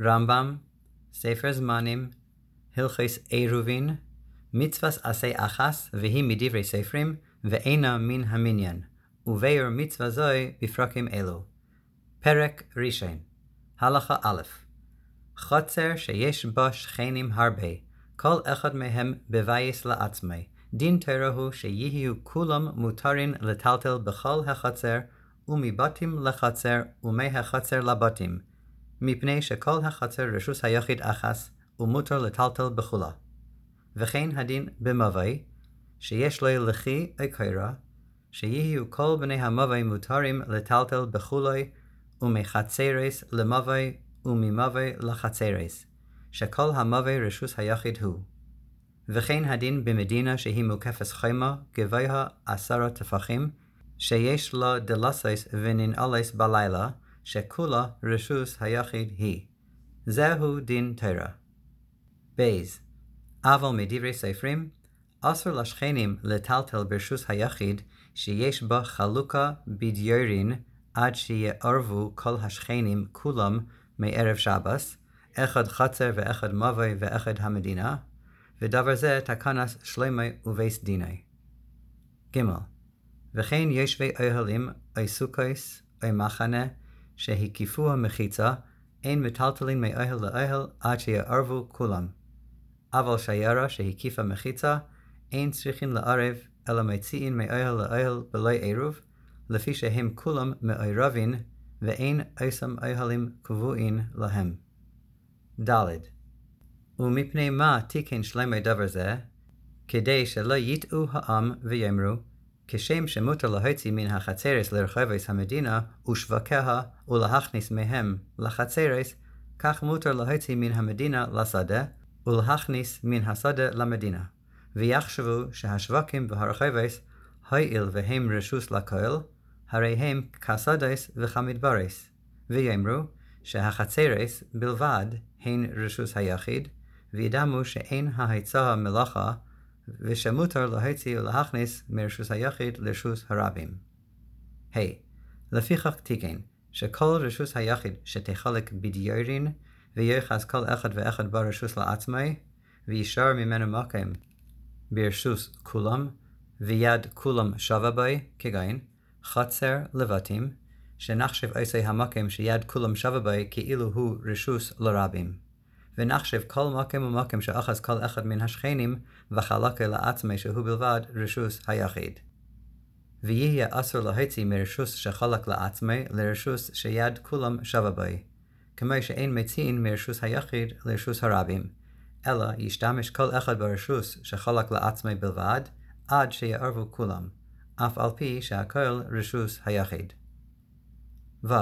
רמב"ם, ספר זמנים, הלכות עירובין, מצוות עשה אחס והיא מדברי ספרים ואינה מן המניין, וביאור מצווה זוי בפרקים אלו. פרק ראשון. הלכה א', חצר שיש בה שכנים הרבה, כל אחד מהם בבייס לעצמי, דין תורה הוא שיהיו כולם מותרים לטלטל בכל החצר, ומבתים לחצר ומהחצר לבתים, מפני שכל החצר רשות היחיד אחס, ומותר לטלטל בכולה. וכן הדין במבוי, שיש לו לכי או קיירה, שיהיו כל בני המבוי מותרים לטלטל בכולי, ומחצרס למבוי וממבוי לחצרס, שכל המבוי רשות היחיד הוא. וכן הדין במדינה שהיא מוקפת חומה גבוהה 10 טפחים, שיש לה דלסס וננעלס בלילה, שכולה רשות היחיד היא. זהו דין תורה. בייז, אבל מדברי ספרים, אסור לשכנים לטלטל ברשות היחיד שיש בה חלוקה בדיורין עד שיערבו כל השכנים כולם מערב שבס, אחד חצר ואחד מבוי ואחד המדינה, ודבר זה תקנס שלמה ובייס דיני. ג' וכן יושבי אוהלים או סוכות או מחנה שהקיפו המחיצה, אין מטלטלין מאוהל לאוהל עד שיערבו כולם. אבל שיירה שהקיפה מחיצה, אין צריכים לערב, אלא מציעים מאוהל לאוהל בלא עירוב, לפי שהם כולם מעורבין, ואין עושים אוהלים קבועים להם. ד' ומפני מה תיקן שלמה דבר זה? כדי שלא יטעו העם ויאמרו, כשם שמותר להוציא מן החצרס לרחובות המדינה ושווקיה ולהכניס מהם לחצרס, כך מותר להוציא מן המדינה לשדה ולהכניס מן השדה למדינה. ויחשבו שהשווקים והרחובות, הואיל והם רשות לכל, הרי הם כשדות וכמדברס. ויאמרו שהחצרס בלבד הן רשות היחיד, וידעמו שאין ההיצע מלאכה, ושמותר להוציא ולהכניס מרשות היחיד לרשות הרבים. לפיכך תיקן, שכל רשות היחיד שתחלק בדיורין, ויוחס כל אחד ואחד ברשות לעצמי, וישר ממנו מקום ברשות כולם, ויד כולם שווה בי, כגון חצר לבתים, שנחשב עושה המקום שיד כולם שווה בי כאילו הוא רשות לרבים. ונחשב כל מקום ומקום שאחז כל אחד מן השכנים, וחלקה לעצמי שהוא בלבד רשות היחיד. ויהיה אסור להוציא מרשות שחלק לעצמי לרשות שיד כולם שווה בי, כמו שאין מציעים מרשות היחיד לרשות הרבים, אלא ישתמש כל אחד ברשות שחלק לעצמי בלבד, עד שיערבו כולם, אף על פי שהכל רשות היחיד. ו.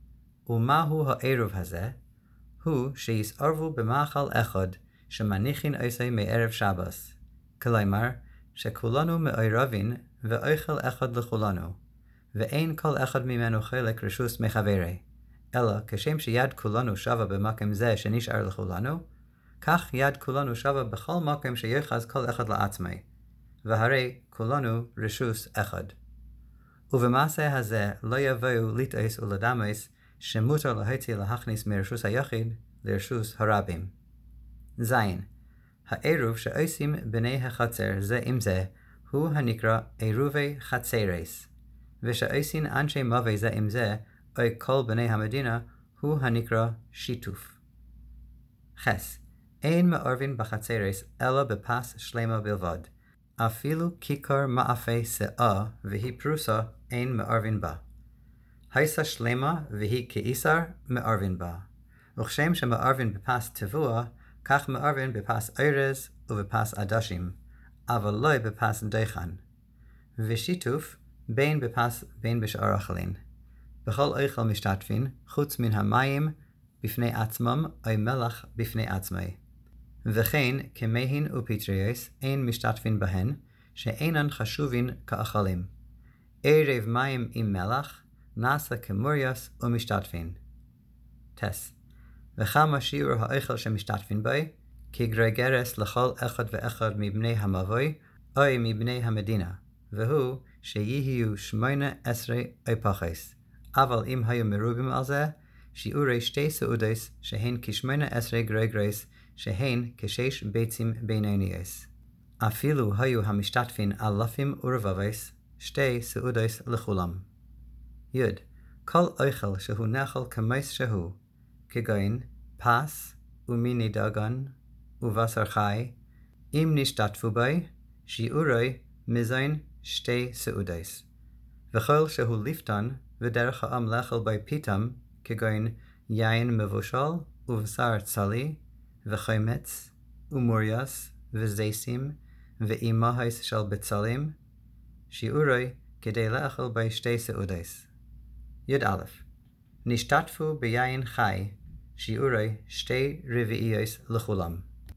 ומהו העירוב הזה? הוא שיסערבו במאכל אחד שמניחין עושה מערב שבס, כלומר שכולנו מעורבין ואוכל אחד לכולנו, ואין כל אחד ממנו חלק רשות מחברי, אלא כשם שיד כולנו שווה במקום זה שנשאר לכולנו, כך יד כולנו שווה בכל מקום שיוחז כל אחד לעצמי, והרי כולנו רשות אחד. ובמעשה הזה לא יבואו לטעוס ולדמוס שמותר להוציא להכניס מרשות היחיד לרשות הרבים. ז. העירוב שעושים בני החצר זה עם זה, הוא הנקרא עירובי חצרס, ושעושים אנשי מבוי זה עם זה, או כל בני המדינה, הוא הנקרא שיתוף. ח. אין מעורבין בחצרס אלא בפס שלמה בלבד, אפילו כיכר מאפי שאה והיא פרוסה אין מעורבין בה. הייסה שלמה והיא כאיסר מעורבין בה. וכשם שמעורבין בפס טבוע, כך מעורבין בפס ארז ובפס עדשים, אבל לא בפס דחן. ושיתוף בין בפס בין בשאר אכלין. בכל אוכל משתתפין, חוץ מן המים בפני עצמם או מלח בפני עצמי. וכן כמהין ופטריוס אין משתתפין בהן, שאינן חשובין כאכלים. ערב מים עם מלח, נעשה כמוריוס ומשתתפין. טס. וכמה שיעור האוכל שמשתתפין בי, כגרגרס לכל אחד ואחד מבני המבוי, או מבני המדינה, והוא שיהיו 18 או פחס. אבל אם היו מרובים על זה, שיעורי שתי סעודס שהן כ18 גרגרס שהן כ6 ביצים בינוניות. אפילו היו המשתתפין אלפים ורבבס, שתי סעודס לכולם. י. כל אוכל שהוא נחל כמוס שהוא, כגון פס ומיני דגן ובשר חי, אם נשתתפו בי, שיעורי מזין שתי סעודס. וכל שהוא ליפתן ודרך העם לאכול בי פתאום, כגון יין מבושל ובשר צלי וחמץ ומוריאס וזיסים ואימהס של בצלים, שיעורי כדי לאכול בי שתי סעודס. י"א נשתתפו ביין חי, שיעורי שתי רביעיות לכולם.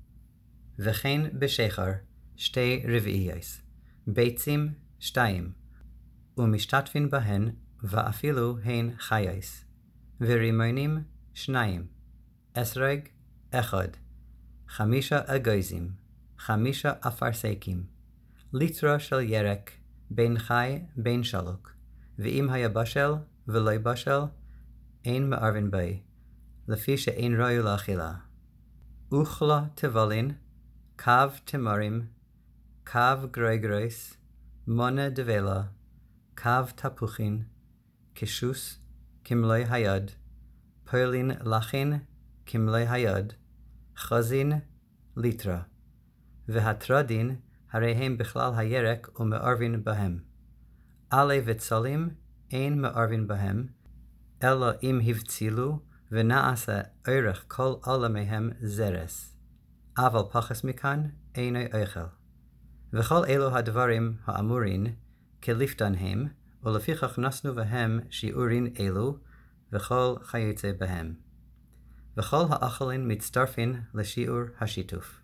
וכן בשחר שתי רביעיות, ביצים 2, ומשתתפין בהן ואפילו הן חייס, ורימונים 2, אסרג 1, 5 אגוזים, 5 אפרסקים, ליטרה של ירק, בין חי בין שלוק, ואם היה בשל ולא בשל, אין מערבין בי, לפי שאין ראוי לאכילה. אוכלה תבלין, קו תמרים, קו גרגרס, מונה דבלה, קו תפוחין, כשוס, כמלוי היד, פולין לחין, כמלוי היד, חזין, ליטרה, והטרדין, הרי הם בכלל הירק ומערבין בהם. עלי וצלים אין מערבין בהם, אלא אם הבצילו ונעשה ערך כל עולמיהם זרס. אבל פחס מכאן אינו אוכל. וכל אלו הדברים האמורין כליפתן הם, ולפיכך נסנו בהם שיעורין אלו, וכל חייצא בהם. וכל האכלין מצטרפין לשיעור השיתוף.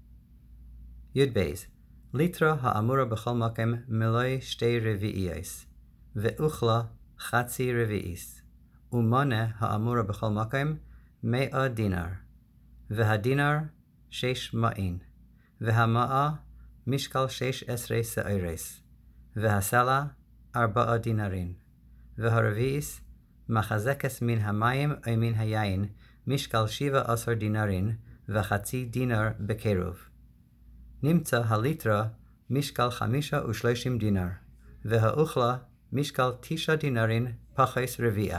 י"ב ליטרה האמורה בכל מקום מלוי שתי רביעיות, ואוכלה חצי רביעיס, ומונה האמורה בכל מקום 100 דינר, והדינר 600, והמאה משקל 16 שעירס, והסלה 4 דינרים, והרביעיס מחזקס מן המים או מן היין משקל 17 דינרים, וחצי דינר בקירוב. נמצא הליטרה משקל 35 דינר, והאוכלה משקל 9 דינרים פחס רביעה.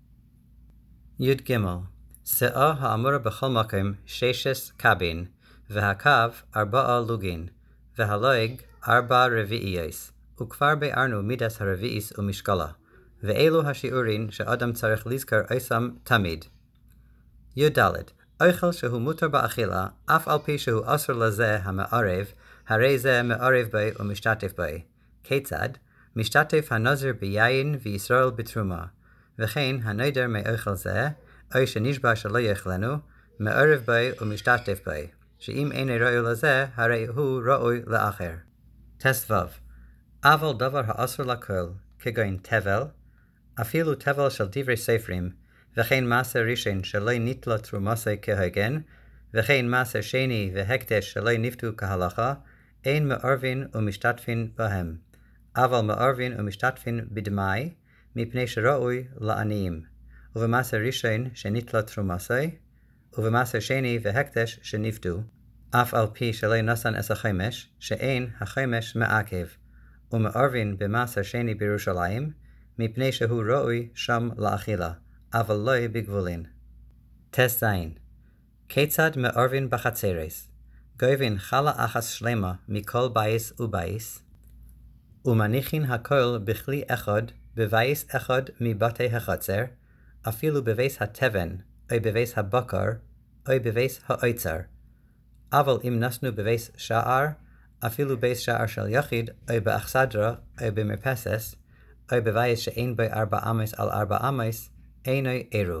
י"ג שאה האמורה בכל מקום 6 קבין, והקו 4 לוגין, והלוג 4 רביעיות, וכבר ביארנו מידס הרביעיס ומשקלה, ואלו השיעורים שאדם צריך לזכר עשם תמיד. י"ד אוכל שהוא מותר באכילה, אף על פי שהוא אסור לזה המערב, הרי זה מערב בי ומשתתף בי. כיצד? משתתף הנזיר ביין וישראל בתרומה, וכן הנדר מאוכל זה, או שנשבע שלא יאכלנו, מערב בי ומשתתף בי, שאם אין ראוי לזה, הרי הוא ראוי לאחר. טס"ו אבל דבר האסור לכל, כגון תבל, אפילו תבל של דברי ספרים, וכן מעשר ראשון שלא ניטלה תרומתו כהוגן, וכן מעשר שני והקדש שלא נפתו כהלכה, אין מערבין ומשתתפין בהם, אבל מערבין ומשתתפין בדמי, מפני שראוי לעניים, ובמעשר ראשון שניטלה תרומתו, ובמעשר שני והקדש שנפתו, אף על פי שלא נשן את החמש, שאין החמש מעכב, ומערבין במעשר שני בירושלים, מפני שהוא ראוי שם לאכילה, אבל לא בגבולין. ט"ז כיצד מערבין בחצרס? גובין חלה אחת שלמה מכל בייס ובייס, ומניחין הכל בכלי אחד בבייס אחד מבתי החצר, אפילו בבייס התבן, או בבייס הבקר, או בבייס האוצר. אבל אם נסנו בבייס שער, אפילו בייס שער של יחיד, או באכסדרה, או במרפסס, או בבייס שאין בו 4 אמות על 4 אמות, אינו עירוב.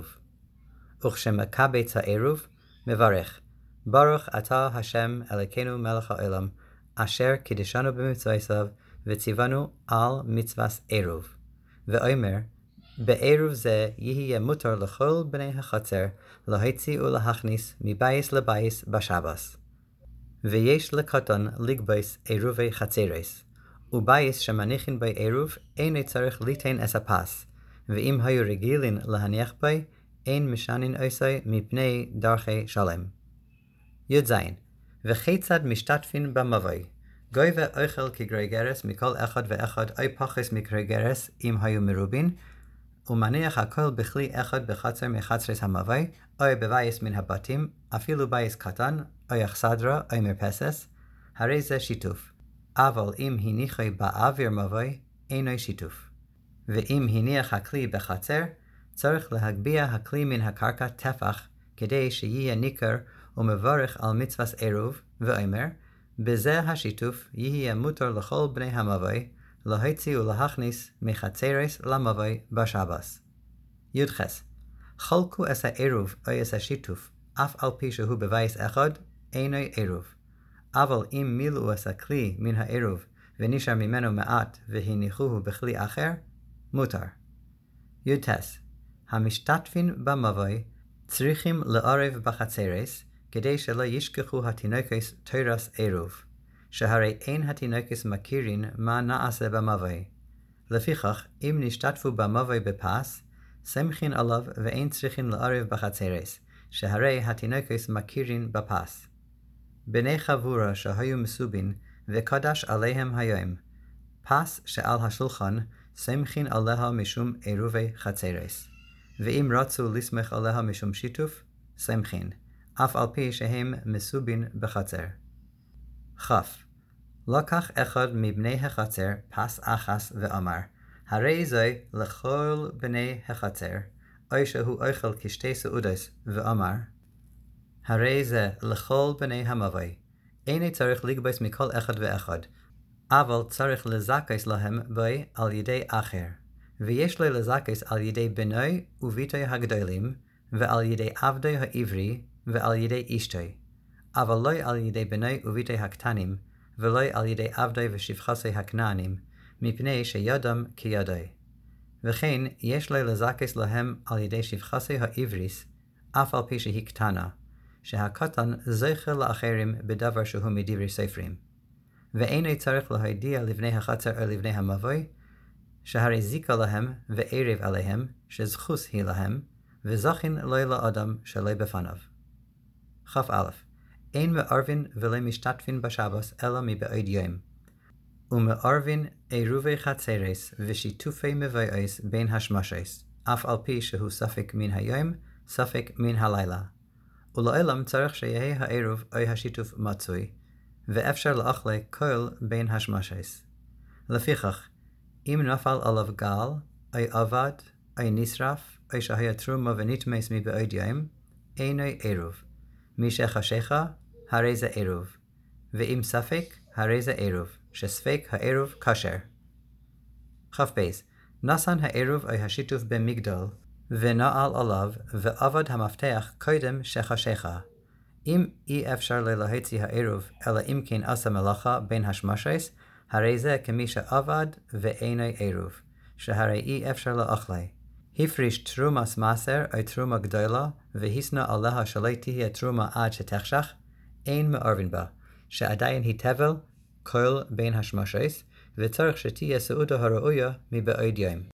וכשמקבץ העירוב, מברך, ברוך אתה השם אלוקינו מלך העולם, אשר קידשנו במצוותיו, וציוונו על מצוות עירוב. ואומר, בעירוב זה יהיה מותר לכל בני החצר, להוציא ולהכניס מבייס לבייס בשבס. ויש לקטון לגבוס עירובי חצרס, ובייס שמניחין בי עירוב, אינו צריך ליתן את הפס, ואם היו רגילים להניח בי, אין משנין עושי מפני דרכי שלם. י"ז וכיצד משתתפין במבוי, גוי ואוכל כגרי-גרס מכל אחד ואחד אי פחס מכרי-גרס אם היו מרובין, ומניח הכל בכלי אחד בחצר מחצרס המבוי, או בבייס מן הבתים, אפילו בייס קטן, או אכסדרה, או מרפסס, הרי זה שיתוף. אבל אם הניחי באוויר מבוי, אינו שיתוף. ואם הניח הכלי בחצר, צריך להגביה הכלי מן הקרקע טפח, כדי שיהיה ניכר ומברך על מצוות עירוב, ואומר, בזה השיתוף יהיה מותר לכל בני המבוי, להוציא ולהכניס מחצרס למבוי בשבס. י"ח חלקו את העירוב או את השיתוף, אף על פי שהוא בבייס אחד, אינו עירוב. אבל אם מילאו את הכלי מן העירוב, ונשאר ממנו מעט והניחוהו בכלי אחר, מותר. י"ט המשתתפין במבוי צריכים לערב בחצרס, כדי שלא ישכחו התינוקס תורס עירוב, שהרי אין התינוקס מכירין מה נעשה במבוי. לפיכך, אם נשתתפו במבוי בפס, סמכין עליו ואין צריכין לערב בחצרס, שהרי התינוקס מכירין בפס. בני חבורה שהיו מסובין, וקדש עליהם היום, פס שעל השולחן, סמכין עליה משום עירובי חצרס. ואם רצו לסמך עליה משום שיתוף, סמכין, אף על פי שהם מסובין בחצר. כ. לקח אחד מבני החצר פס אחס ואמר, הרי זה לכל בני החצר, או שהוא אוכל כשתי סעודות, ואמר, הרי זה לכל בני המבוי, איני צריך לגבוס מכל אחד ואחד, אבל צריך לזכס להם בוי על ידי אחר, ויש לו לזכס על ידי בנוי וביתוי הגדולים, ועל ידי עבדי העברי, ועל ידי אשתוי, אבל לא על ידי בנוי וביתוי הקטנים, ולא על ידי עבדי ושפחסי הכנענים, מפני שידם כידי. וכן יש לו לזכס להם על ידי שפחסי העבריס, אף על פי שהיא קטנה, שהקטן זוכה לאחרים בדבר שהוא מדברי ספרים. ואינו צריך להודיע לבני החצר או לבני המבוי, שהרי זיקה להם וערב עליהם, שזכוס היא להם, וזכין לא לאדם שלא בפניו. כ"א אין מערבין ולא משתתפין בשבס אלא מבעוד יום. ומערבין עירובי חצרס ושיתופי מבויס בין השמשס, אף על פי שהוא ספק מן היום, ספק מן הלילה. ולעולם צריך שיהיה העירוב או השיתוף מצוי, ואפשר לאכלה כל בין השמשס. לפיכך, אם נפל עליו גל, או אבד, או נשרף, או שהיה תרומה ונתמס מבעוד יום, אינו עירוב. מי שחשיכה, הרי זה עירוב. ואם ספק, הרי זה עירוב, שספק העירוב כשר. כ"ב נסן העירוב או השיתוף במגדל, ונעל עליו, ועבד המפתח קודם שחשיכה. אם אי אפשר להוציא העירוב, אלא אם כן עשה מלאכה בין השמשס, הרי זה כמי שעבד ואינו עירוב, שהרי אי אפשר לאכלה. הפריש תרומס מעשר או תרומה גדולה, והשנא עליה שלא תהיה תרומה עד שתחשך, אין מערבין בה, שעדיין היא תבל כל בין השמשס, וצריך שתהיה סעודה הראויה מבעוד יום.